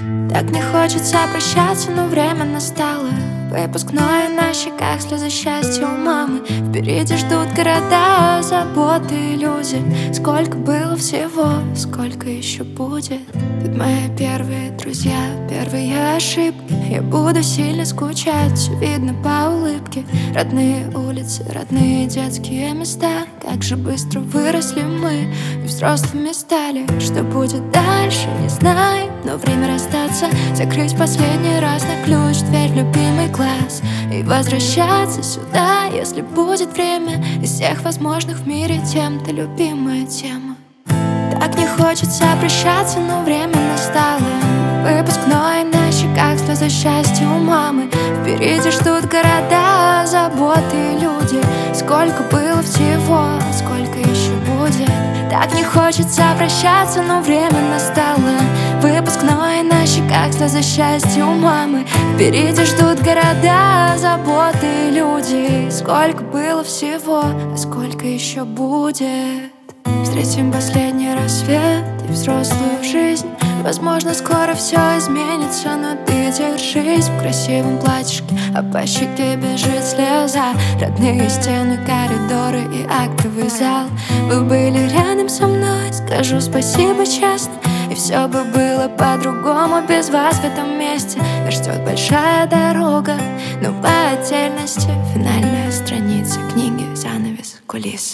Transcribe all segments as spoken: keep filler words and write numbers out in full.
Так не хочется прощаться, но время настало. Выпускное на щеках, слезы счастья у мамы. Впереди ждут города, заботы и люди. Сколько было всего, сколько еще будет. Тут мои первые друзья, первые ошибки. Я буду сильно скучать, все видно по улыбке. Родные улицы, родные детские места. Как же быстро выросли мы и взрослыми стали. Что будет дальше, не знаю, но время расстаться, закрыть последний раз на ключ дверь в любимый класс и возвращаться сюда, если будет время. Из всех возможных в мире тем ты любимая тема. Так не хочется прощаться, но время настало. Выпускной на щеках, слезы счастья у мамы. Впереди ждут города, заботы и люди. Сколько было всего, сколько еще будет. Так не хочется прощаться, но время настало. Выпускной на щеках, слезы счастья у мамы. Впереди ждут города, заботы и люди. Сколько было всего, а сколько еще будет. Встретим последний рассвет и взрослую жизнь. Возможно, скоро все изменится, но ты держись в красивом платьишке, а по щеке бежит слеза. Родные стены, коридоры и актовый зал. Вы были рядом со мной, скажу спасибо честно. И все бы было по-другому без вас в этом месте. Нас ждет большая дорога, но по отдельности. Финальная страница книги, занавес, кулисы.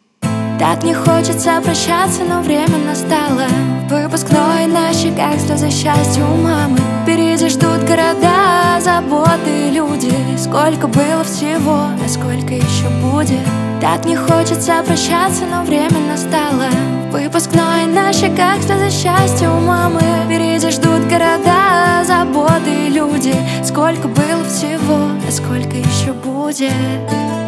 Так не хочется прощаться, но время настало. Выпускной на щеках, слезы счастья у мамы. Впереди ждут города, заботы и люди. Сколько было всего, а сколько еще будет. Так не хочется прощаться, но время настало. Выпускной на щеках, слезы счастья у мамы. Впереди ждут города, заботы и люди. Сколько было всего, а сколько еще будет.